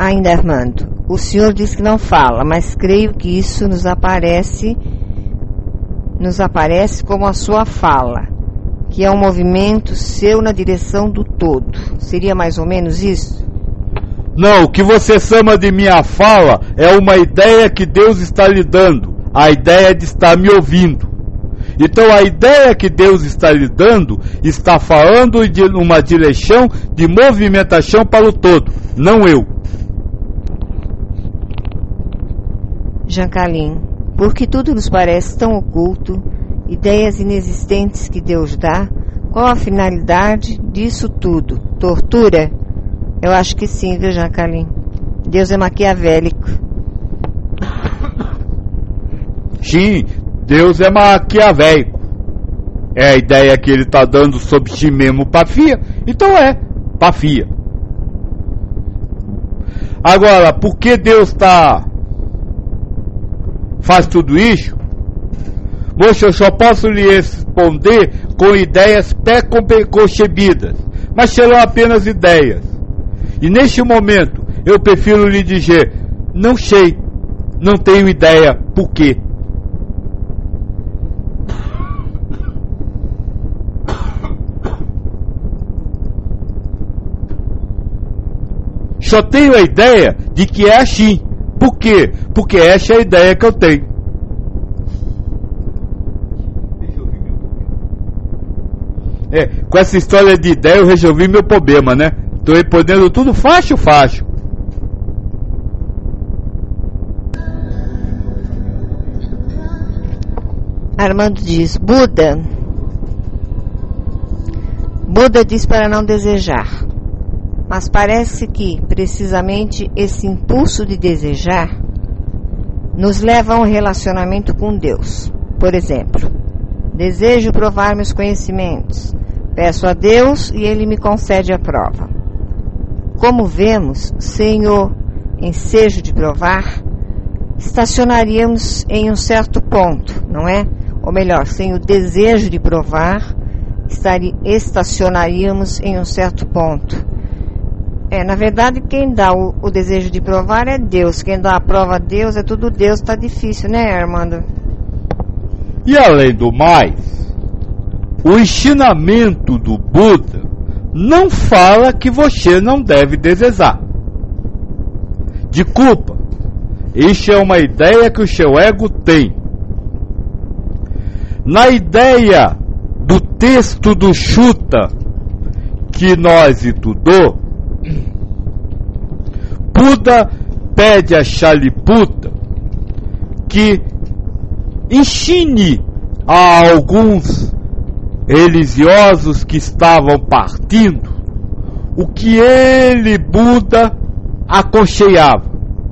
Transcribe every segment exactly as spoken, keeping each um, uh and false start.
Ainda, Armando, o senhor diz que não fala, mas creio que isso nos aparece, nos aparece como a sua fala, que é um movimento seu na direção do todo. Seria mais ou menos isso? Não, o que você chama de minha fala é uma ideia que Deus está lhe dando, a ideia de estar me ouvindo. Então a ideia que Deus está lhe dando está falando de uma direção de movimentação para o todo, não eu. Jancalim, porque tudo nos parece tão oculto, ideias inexistentes que Deus dá, qual a finalidade disso tudo? Tortura? Eu acho que sim, viu, Jancalim? Deus é maquiavélico. Sim, Deus é maquiavélico. É a ideia que ele está dando sobre si mesmo para Fia, então é para Fia. Agora, por que Deus está faz tudo isso? Moça, eu só posso lhe responder com ideias pré-concebidas, mas serão apenas ideias. E neste momento, eu prefiro lhe dizer, não sei, não tenho ideia por quê. Só tenho a ideia de que é assim. Por quê? Porque essa é a ideia que eu tenho. É, com essa história de ideia eu resolvi meu problema, né? Tô respondendo tudo fácil, fácil. Armando diz, Buda. Buda diz para não desejar. Mas parece que, precisamente, esse impulso de desejar nos leva a um relacionamento com Deus. Por exemplo, desejo provar meus conhecimentos. Peço a Deus e Ele me concede a prova. Como vemos, sem o ensejo de provar, estacionaríamos em um certo ponto, não é? Ou melhor, sem o desejo de provar, estacionaríamos em um certo ponto. É, na verdade, quem dá o, o desejo de provar é Deus. Quem dá a prova a Deus é tudo Deus. Tá difícil, né, Armando? E além do mais, o ensinamento do Buda não fala que você não deve desejar. Desculpa, isso é uma ideia que o seu ego tem. Na ideia do texto do Sutta que nós estudou, Buda pede a Shariputra que ensine a alguns religiosos que estavam partindo o que ele, Buda, aconselhava.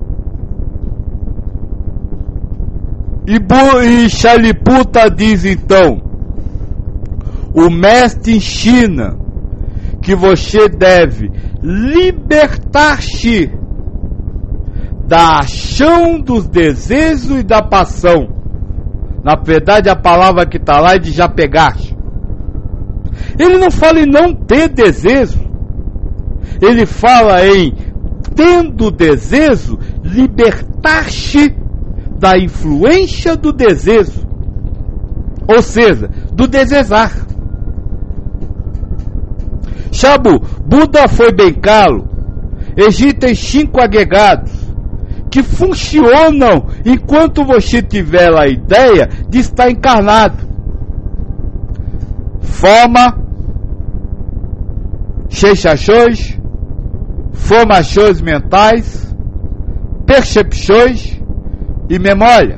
E, e Shariputra diz então, o mestre ensina que você deve libertar-se da ação dos desejos e da paixão. Na verdade, a palavra que está lá é de já pegar-se. Ele não fala em não ter desejo. Ele fala em, tendo desejo, libertar-se da influência do desejo. Ou seja, do desejar. Shabu, Buda foi bem claro. Existem cinco agregados que funcionam enquanto você tiver a ideia de estar encarnado. Forma, sensações, formações mentais, percepções e memória.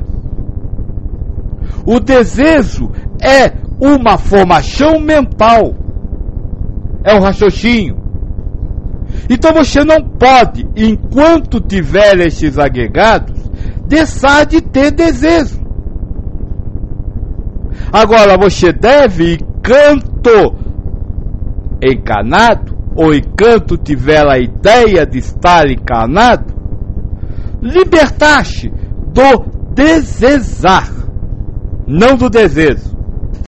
O desejo é uma formação mental, é um raciocínio. Então você não pode, enquanto tiver esses agregados, deixar de ter desejo. Agora você deve, enquanto encarnado, ou enquanto tiver a ideia de estar encarnado, libertar-se do desejar, não do desejo.